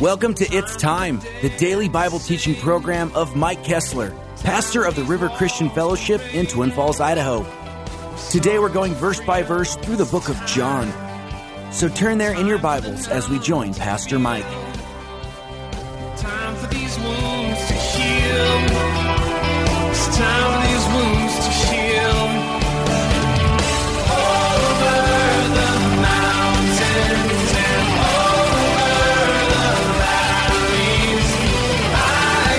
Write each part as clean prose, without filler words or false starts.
Welcome to It's Time, the daily Bible teaching program of Mike Kessler, pastor of the River Christian Fellowship in Twin Falls, Idaho. Today we're going verse by verse through the book of John. So turn there in your Bibles as we join Pastor Mike. Time for these wounds to heal. It's time for these wounds to heal. Over the mountains and over the valleys, I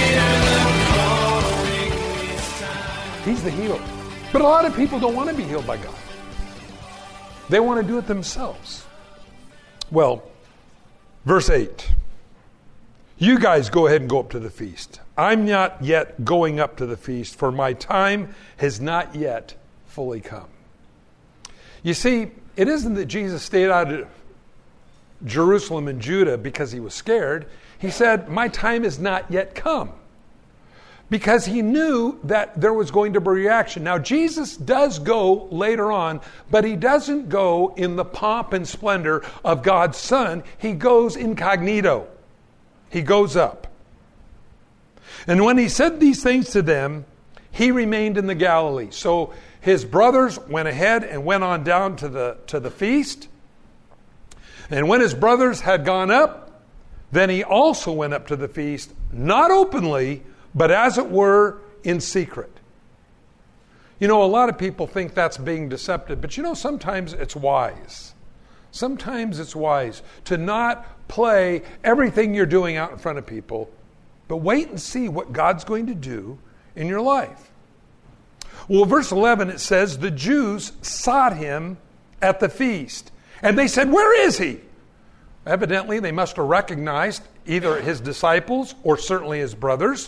hear the calling this time. He's the healer. But a lot of people don't want to be healed by God. They want to do it themselves. Well, verse 8. You guys go ahead and go up to the feast. I'm not yet going up to the feast, for my time has not yet fully come. You see, it isn't that Jesus stayed out of Jerusalem and Judah because he was scared. He said, my time has not yet come. Because he knew that there was going to be a reaction. Now, Jesus does go later on, but he doesn't go in the pomp and splendor of God's Son. He goes incognito. He goes up. And when he said these things to them, he remained in the Galilee. So his brothers went ahead and went on down to the feast. And when his brothers had gone up, then he also went up to the feast, not openly, but as it were, in secret. You know, a lot of people think that's being deceptive, but you know, sometimes it's wise. Sometimes it's wise to not play everything you're doing out in front of people, but wait and see what God's going to do in your life. Well, verse 11, it says, the Jews sought him at the feast, and they said, where is he? Evidently, they must have recognized either his disciples or certainly his brothers.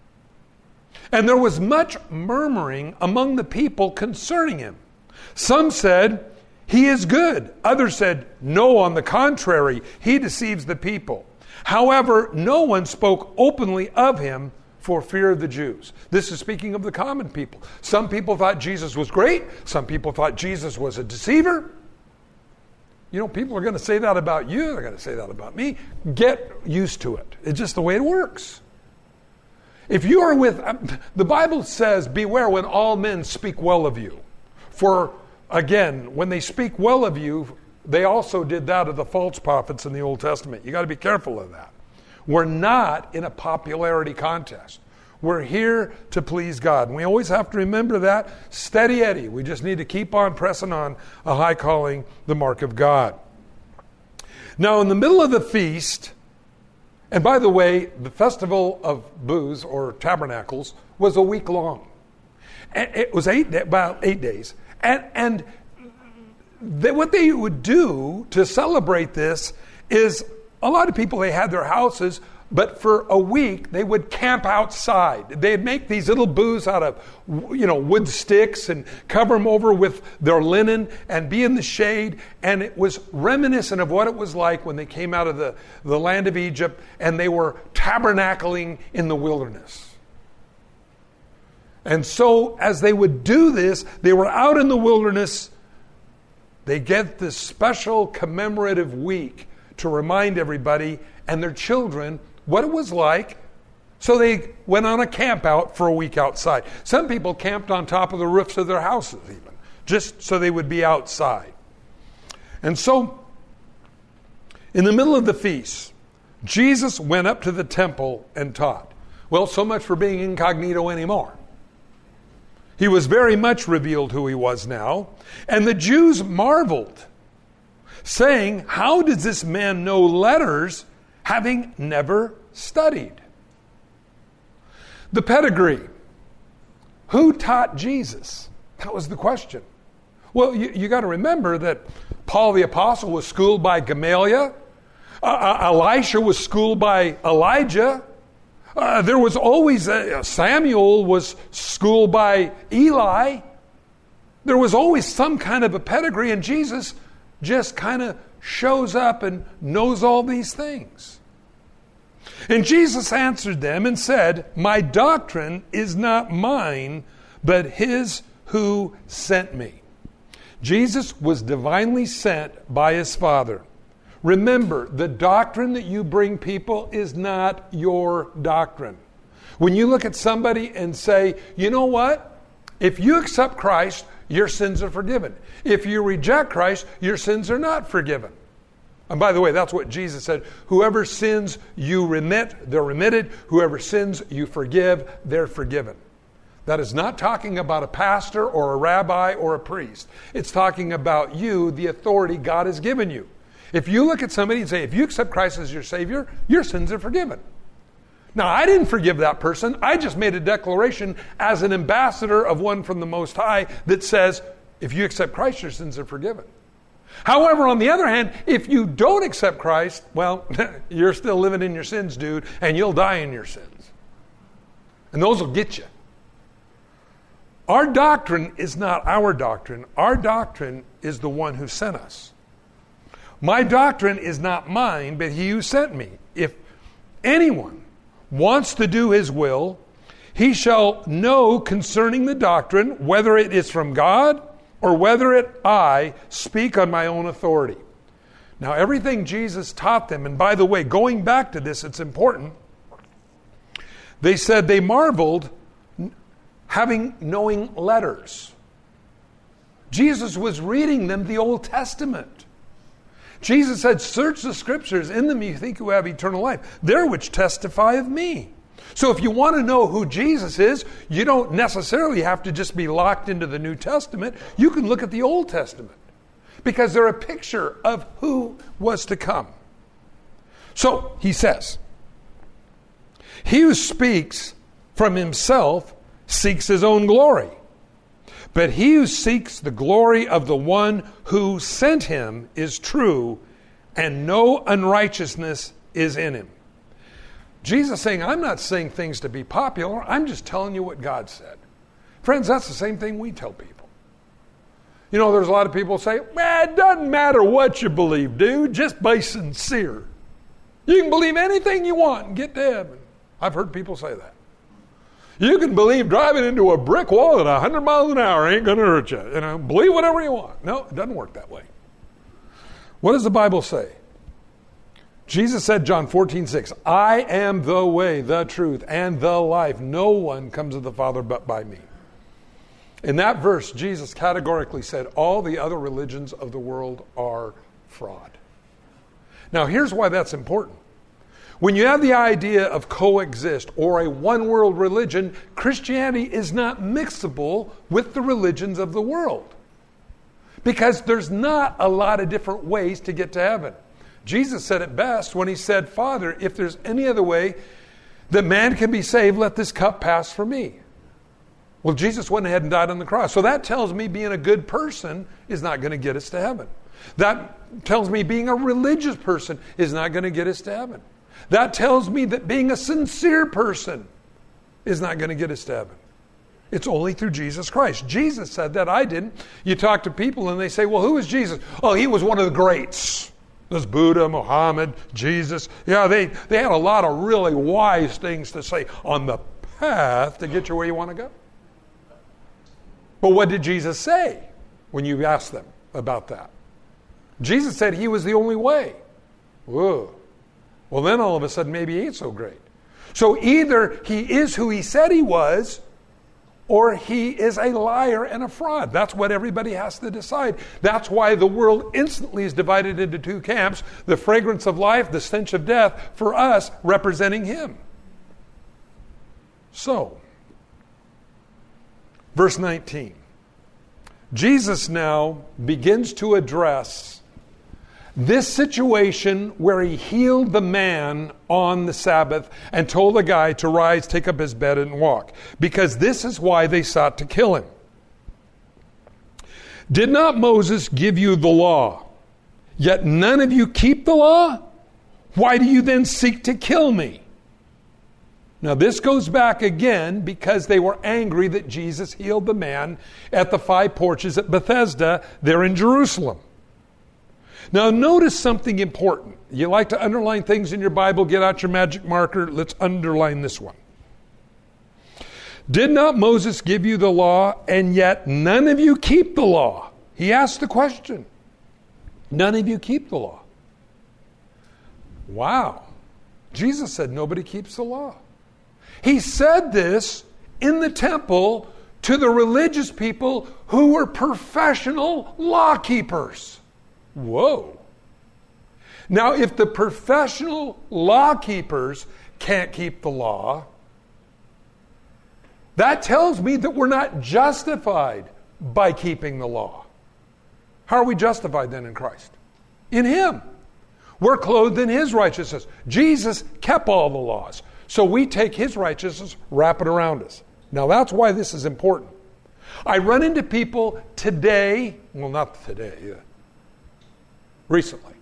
And there was much murmuring among the people concerning him. Some said, he is good. Others said, no, on the contrary, he deceives the people. However, no one spoke openly of him for fear of the Jews. This is speaking of the common people. Some people thought Jesus was great. Some people thought Jesus was a deceiver. You know, people are going to say that about you. They're going to say that about me. Get used to it. It's just the way it works. If you are with, the Bible says, beware when all men speak well of you. For, again, when they speak well of you, they also did that of the false prophets in the Old Testament. You got to be careful of that. We're not in a popularity contest. We're here to please God. And we always have to remember that. Steady Eddie. We just need to keep on pressing on a high calling, the mark of God. Now, in the middle of the feast, and by the way, the festival of booths or tabernacles was a week long. It was about 8 days. And what they would do to celebrate this is a lot of people, they had their houses, but for a week they would camp outside. They'd make these little booths out of, wood sticks and cover them over with their linen and be in the shade. And it was reminiscent of what it was like when they came out of the land of Egypt and they were tabernacling in the wilderness. And so as they would do this, they were out in the wilderness. They get this special commemorative week to remind everybody and their children what it was like. So they went on a camp out for a week outside. Some people camped on top of the roofs of their houses even, just so they would be outside. And so, in the middle of the feast, Jesus went up to the temple and taught. Well, so much for being incognito anymore. He was very much revealed who he was now. And the Jews marveled, saying, how does this man know letters, having never studied? The pedigree. Who taught Jesus? That was the question. Well, you got to remember that Paul the Apostle was schooled by Gamaliel. Elisha was schooled by Elijah. There was always, Samuel was schooled by Eli. There was always some kind of a pedigree, and Jesus just kind of shows up and knows all these things. And Jesus answered them and said, my doctrine is not mine, but his who sent me. Jesus was divinely sent by his Father. Remember, the doctrine that you bring people is not your doctrine. When you look at somebody and say, you know what? If you accept Christ, your sins are forgiven. If you reject Christ, your sins are not forgiven. And by the way, that's what Jesus said. Whoever sins you remit, they're remitted. Whoever sins you forgive, they're forgiven. That is not talking about a pastor or a rabbi or a priest. It's talking about you, the authority God has given you. If you look at somebody and say, if you accept Christ as your Savior, your sins are forgiven. Now, I didn't forgive that person. I just made a declaration as an ambassador of one from the Most High that says, if you accept Christ, your sins are forgiven. However, on the other hand, if you don't accept Christ, well, you're still living in your sins, dude, and you'll die in your sins. And those will get you. Our doctrine is not our doctrine. Our doctrine is the one who sent us. My doctrine is not mine, but he who sent me. If anyone wants to do his will, he shall know concerning the doctrine whether it is from God or whether I speak on my own authority. Now, everything Jesus taught them, and by the way, going back to this, it's important. They said they marveled knowing letters. Jesus was reading them the Old Testament. Jesus said, search the scriptures, in them you think you have eternal life. They're which testify of me. So if you want to know who Jesus is, you don't necessarily have to just be locked into the New Testament. You can look at the Old Testament because they're a picture of who was to come. So he says, he who speaks from himself seeks his own glory. But he who seeks the glory of the one who sent him is true, and no unrighteousness is in him. Jesus is saying, I'm not saying things to be popular. I'm just telling you what God said. Friends, that's the same thing we tell people. You know, there's a lot of people who say, it doesn't matter what you believe, dude. Just be sincere. You can believe anything you want and get to heaven. I've heard people say that. You can believe driving into a brick wall at 100 miles an hour ain't going to hurt you. You know, believe whatever you want. No, it doesn't work that way. What does the Bible say? Jesus said, John 14:6, I am the way, the truth, and the life. No one comes to the Father but by me. In that verse, Jesus categorically said all the other religions of the world are fraud. Now, here's why that's important. When you have the idea of coexist or a one-world religion, Christianity is not mixable with the religions of the world. Because there's not a lot of different ways to get to heaven. Jesus said it best when he said, Father, if there's any other way that man can be saved, let this cup pass from me. Well, Jesus went ahead and died on the cross. So that tells me being a good person is not going to get us to heaven. That tells me being a religious person is not going to get us to heaven. That tells me that being a sincere person is not going to get us to heaven. It's only through Jesus Christ. Jesus said that, I didn't. You talk to people and they say, well, who is Jesus? Oh, he was one of the greats. There's Buddha, Muhammad, Jesus. Yeah, they had a lot of really wise things to say on the path to get you where you want to go. But what did Jesus say when you asked them about that? Jesus said he was the only way. Whoa. Well, then all of a sudden, maybe he ain't so great. So either he is who he said he was, or he is a liar and a fraud. That's what everybody has to decide. That's why the world instantly is divided into two camps. The fragrance of life, the stench of death, for us representing him. So, verse 19. Jesus now begins to address this situation where he healed the man on the Sabbath and told the guy to rise, take up his bed, and walk. Because this is why they sought to kill him. Did not Moses give you the law? Yet none of you keep the law? Why do you then seek to kill me? Now this goes back again because they were angry that Jesus healed the man at the 5 porches at Bethesda there in Jerusalem. Now notice something important. You like to underline things in your Bible, get out your magic marker. Let's underline this one. Did not Moses give you the law, and yet none of you keep the law? He asked the question. None of you keep the law. Wow. Jesus said nobody keeps the law. He said this in the temple to the religious people who were professional law keepers. Whoa. Now, if the professional law keepers can't keep the law, that tells me that we're not justified by keeping the law. How are we justified then in Christ? In Him. We're clothed in His righteousness. Jesus kept all the laws. So we take His righteousness, wrap it around us. Now that's why this is important. I run into people today, well not today, recently,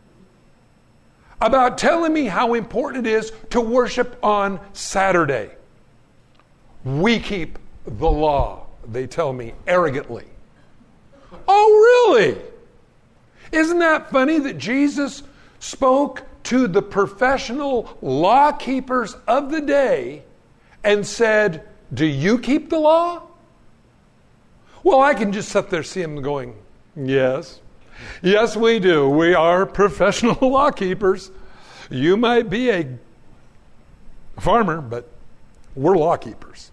about telling me how important it is to worship on Saturday. We keep the law, they tell me arrogantly. Oh, really? Isn't that funny that Jesus spoke to the professional law keepers of the day and said, do you keep the law? Well, I can just sit there see him going, yes. Yes, we do. We are professional law keepers. You might be a farmer, but we're law keepers.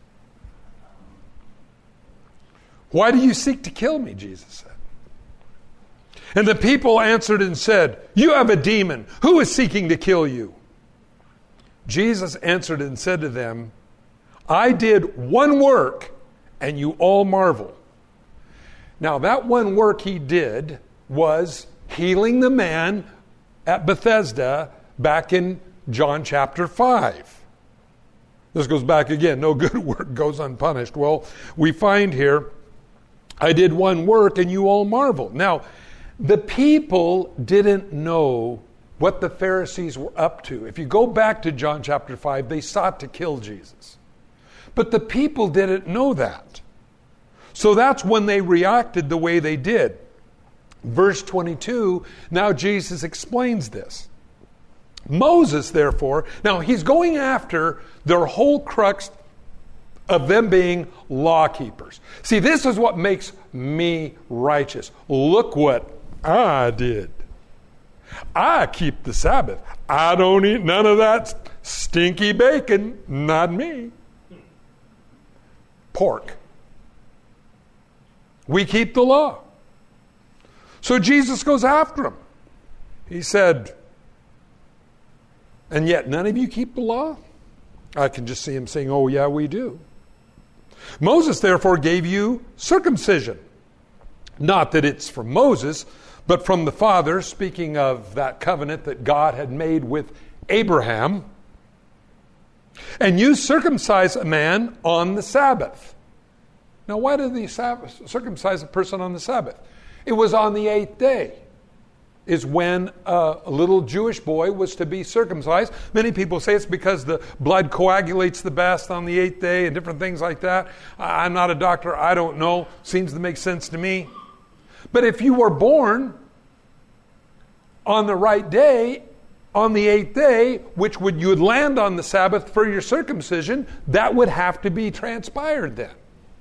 Why do you seek to kill me, Jesus said. And the people answered and said, you have a demon. Who is seeking to kill you? Jesus answered and said to them, I did one work, and you all marvel. Now, that one work he did was healing the man at Bethesda back in John chapter 5. This goes back again. No good work goes unpunished. Well, we find here, I did one work, and you all marvel. Now, the people didn't know what the Pharisees were up to. If you go back to John chapter 5, they sought to kill Jesus. But the people didn't know that. So that's when they reacted the way they did. Verse 22, now Jesus explains this. Moses, therefore, now he's going after their whole crux of them being law keepers. See, this is what makes me righteous. Look what I did. I keep the Sabbath. I don't eat none of that stinky bacon. Not me. Pork. We keep the law. So Jesus goes after him. He said, and yet none of you keep the law? I can just see him saying, oh yeah, we do. Moses therefore gave you circumcision. Not that it's from Moses, but from the Father, speaking of that covenant that God had made with Abraham. And you circumcise a man on the Sabbath. Now, why did they circumcise a person on the Sabbath? It was on the 8th day, is when a little Jewish boy was to be circumcised. Many people say it's because the blood coagulates the best on the 8th day and different things like that. I'm not a doctor. I don't know. Seems to make sense to me. But if you were born on the right day, on the 8th day, which you would land on the Sabbath for your circumcision, that would have to be transpired then.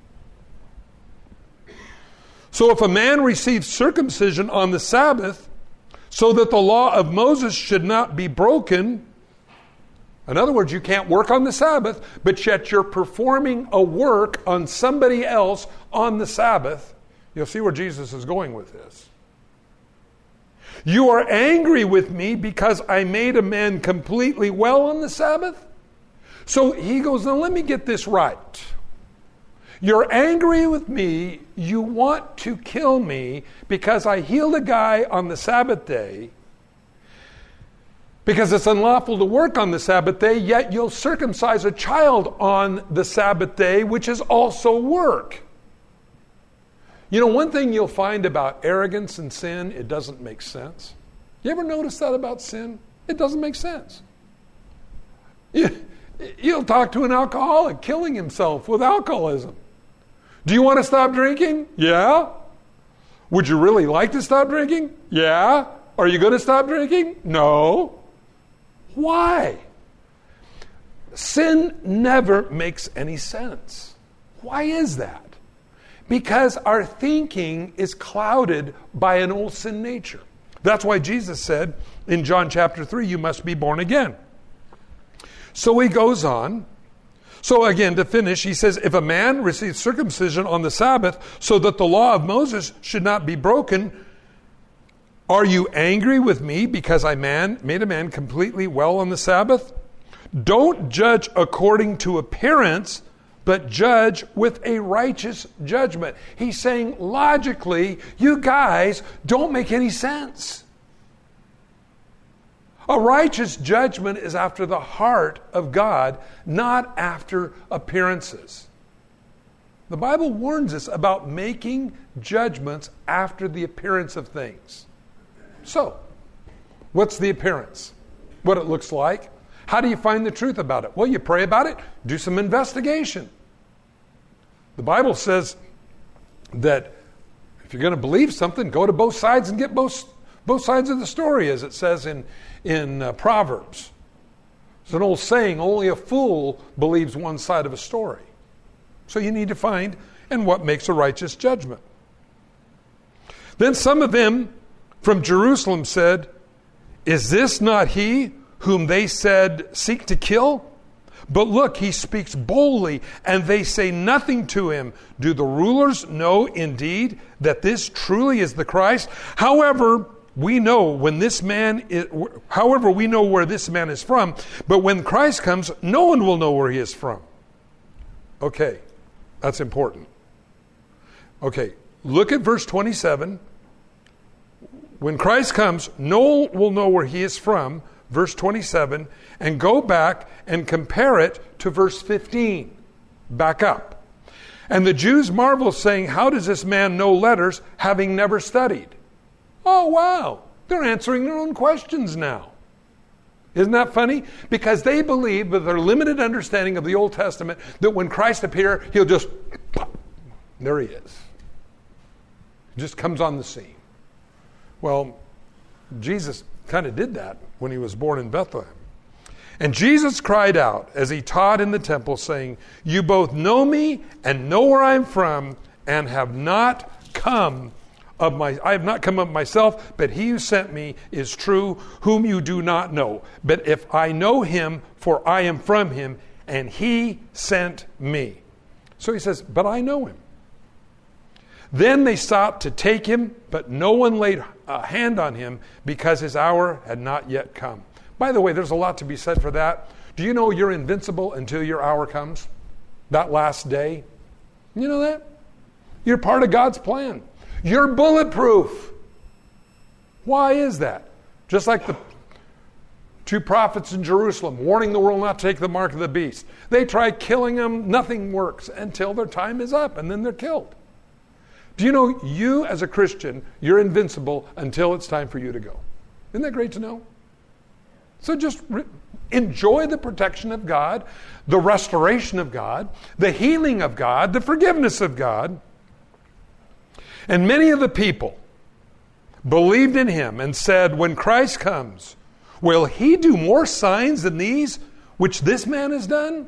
So if a man receives circumcision on the Sabbath, so that the law of Moses should not be broken, in other words, you can't work on the Sabbath, but yet you're performing a work on somebody else on the Sabbath, you'll see where Jesus is going with this. You are angry with me because I made a man completely well on the Sabbath? So he goes, now let me get this right. You're angry with me, you want to kill me because I healed a guy on the Sabbath day, because it's unlawful to work on the Sabbath day, yet you'll circumcise a child on the Sabbath day, which is also work. You know, one thing you'll find about arrogance and sin, it doesn't make sense. You ever notice that about sin? It doesn't make sense. You'll talk to an alcoholic killing himself with alcoholism. Do you want to stop drinking? Yeah. Would you really like to stop drinking? Yeah. Are you going to stop drinking? No. Why? Sin never makes any sense. Why is that? Because our thinking is clouded by an old sin nature. That's why Jesus said in John chapter 3, you must be born again. So he goes on. So again, to finish, he says, if a man receives circumcision on the Sabbath so that the law of Moses should not be broken, are you angry with me because I made a man completely well on the Sabbath? Don't judge according to appearance, but judge with a righteous judgment. He's saying, logically, you guys don't make any sense. A righteous judgment is after the heart of God, not after appearances. The Bible warns us about making judgments after the appearance of things. So, what's the appearance? What it looks like? How do you find the truth about it? Well, you pray about it, do some investigation. The Bible says that if you're going to believe something, go to both sides and get both sides of the story, as it says in Proverbs. It's an old saying, only a fool believes one side of a story. So you need to find and what makes a righteous judgment. Then some of them from Jerusalem said, is this not he whom they said seek to kill? But look, he speaks boldly, and they say nothing to him. Do the rulers know indeed that this truly is the Christ? However, we know where this man is from, but when Christ comes, no one will know where he is from. Okay, that's important. Okay, look at verse 27. When Christ comes, no one will know where he is from, verse 27, and go back and compare it to verse 15. Back up. And the Jews marvel, saying, how does this man know letters, having never studied? Oh, wow. They're answering their own questions now. Isn't that funny? Because they believe, with their limited understanding of the Old Testament, that when Christ appears, he'll just, pop, there he is. He just comes on the scene. Well, Jesus kind of did that when he was born in Bethlehem. And Jesus cried out as he taught in the temple, saying, you both know me and know where I'm from, and have not come I have not come of myself, but he who sent me is true, whom you do not know. But if I know him, for I am from him, and he sent me. So he says, but I know him. Then they sought to take him, but no one laid a hand on him, because his hour had not yet come. By the way, there's a lot to be said for that. Do you know you're invincible until your hour comes? That last day? You know that? You're part of God's plan. You're bulletproof. Why is that? Just like the two prophets in Jerusalem warning the world not to take the mark of the beast. They try killing them. Nothing works until their time is up, and then they're killed. Do you know you as a Christian, you're invincible until it's time for you to go? Isn't that great to know? So just enjoy the protection of God, the restoration of God, the healing of God, the forgiveness of God. And many of the people believed in him and said, when Christ comes, will he do more signs than these which this man has done?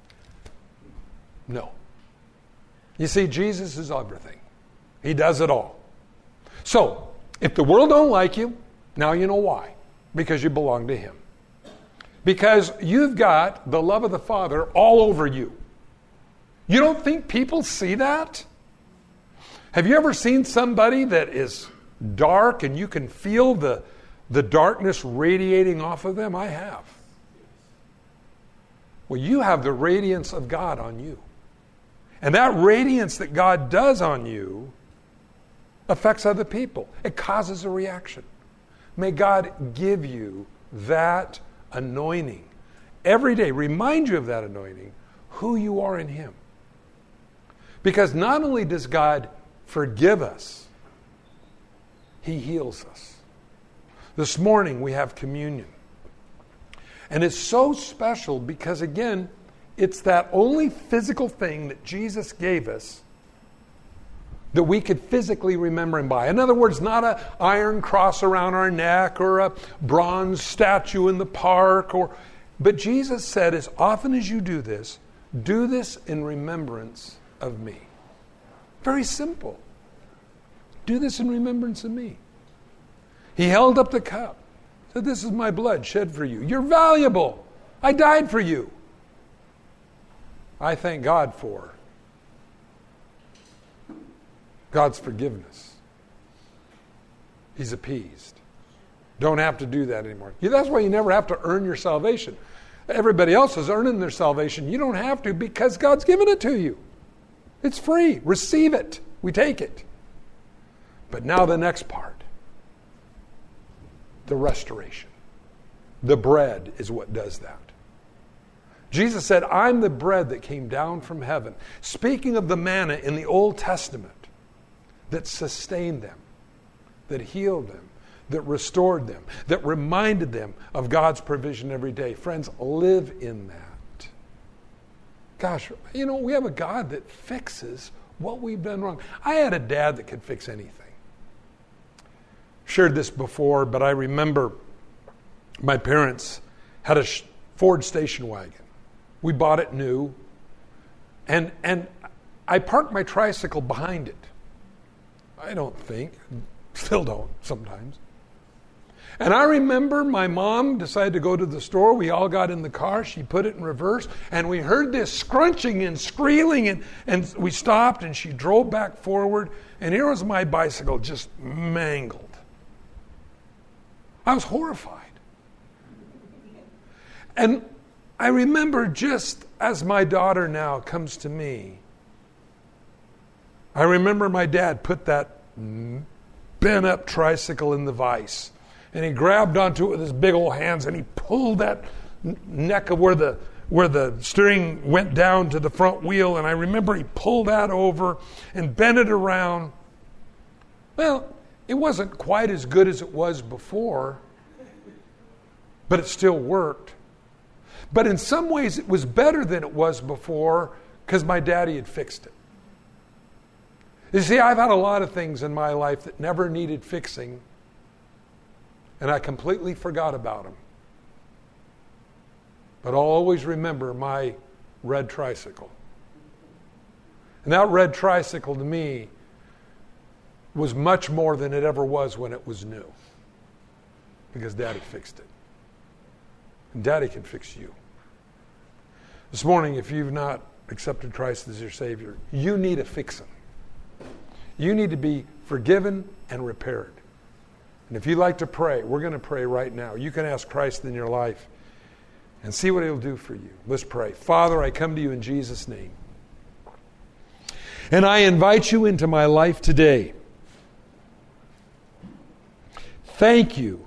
No. You see, Jesus is everything. He does it all. So, if the world don't like you, now you know why. Because you belong to him. Because you've got the love of the Father all over you. You don't think people see that? Have you ever seen somebody that is dark and you can feel the darkness radiating off of them? I have. Well, you have the radiance of God on you. And that radiance that God does on you affects other people. It causes a reaction. May God give you that anointing. Every day, remind you of that anointing, who you are in him. Because not only does God forgive us, he heals us. This morning we have communion. And it's so special because, again, it's that only physical thing that Jesus gave us that we could physically remember him by. In other words, not an iron cross around our neck or a bronze statue in the park. But Jesus said, as often as you do this in remembrance of me. Very simple. Do this in remembrance of me. He held up the cup. Said, this is my blood shed for you. You're valuable. I died for you. I thank God for God's forgiveness. He's appeased. Don't have to do that anymore. That's why you never have to earn your salvation. Everybody else is earning their salvation. You don't have to because God's given it to you. It's free. Receive it. We take it. But now the next part. The restoration. The bread is what does that. Jesus said, I'm the bread that came down from heaven. Speaking of the manna in the Old Testament that sustained them, that healed them, that restored them, that reminded them of God's provision every day. Friends, live in that. Gosh, we have a God that fixes what we've done wrong. I had a dad that could fix anything. Shared this before, but I remember my parents had a Ford station wagon. We bought it new, and I parked my tricycle behind it. I don't think, still don't sometimes. And I remember my mom decided to go to the store. We all got in the car. She put it in reverse, and we heard this scrunching and squealing, and we stopped, and she drove back forward, and here was my bicycle just mangled. I was horrified. And I remember just as my daughter now comes to me, I remember my dad put that bent up tricycle in the vise, and he grabbed onto it with his big old hands, and he pulled that neck of where the steering went down to the front wheel, and I remember he pulled that over and bent it around. Well, it wasn't quite as good as it was before, but it still worked. But in some ways it was better than it was before because my daddy had fixed it. You see, I've had a lot of things in my life that never needed fixing, and I completely forgot about them. But I'll always remember my red tricycle. And that red tricycle to me was much more than it ever was when it was new. Because Daddy fixed it. And Daddy can fix you. This morning, if you've not accepted Christ as your Savior, you need a fixing. You need to be forgiven and repaired. And if you'd like to pray, we're going to pray right now. You can ask Christ in your life and see what He'll do for you. Let's pray. Father, I come to you in Jesus' name. And I invite you into my life today. Thank you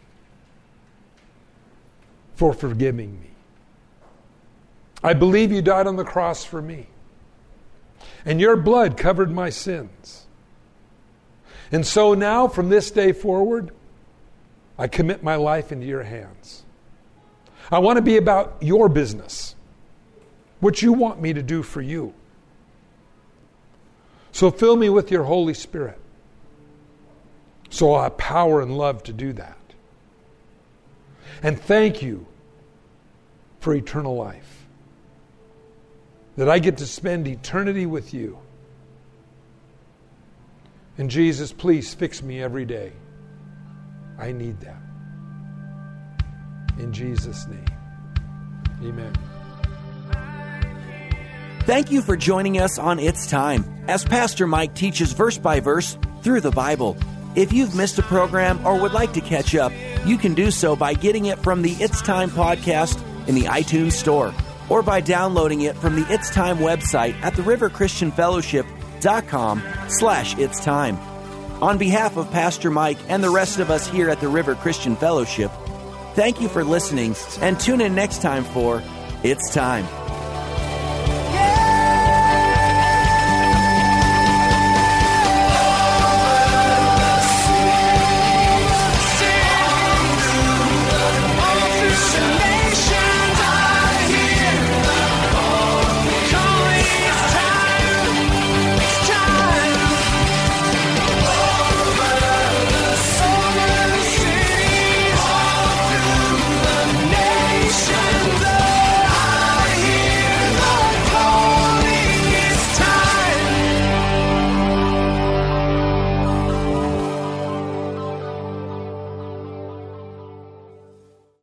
for forgiving me. I believe you died on the cross for me. And your blood covered my sins. And so now, from this day forward, I commit my life into your hands. I want to be about your business, what you want me to do for you. So fill me with your Holy Spirit, so I'll have power and love to do that. And thank you for eternal life, that I get to spend eternity with you. And Jesus, please fix me every day. I need that. In Jesus' name, amen. Thank you for joining us on It's Time, as Pastor Mike teaches verse by verse through the Bible. If you've missed a program or would like to catch up, you can do so by getting it from the It's Time podcast in the iTunes Store, or by downloading it from the It's Time website at theriverchristianfellowship.com/It's Time. On behalf of Pastor Mike and the rest of us here at the River Christian Fellowship, thank you for listening, and tune in next time for It's Time.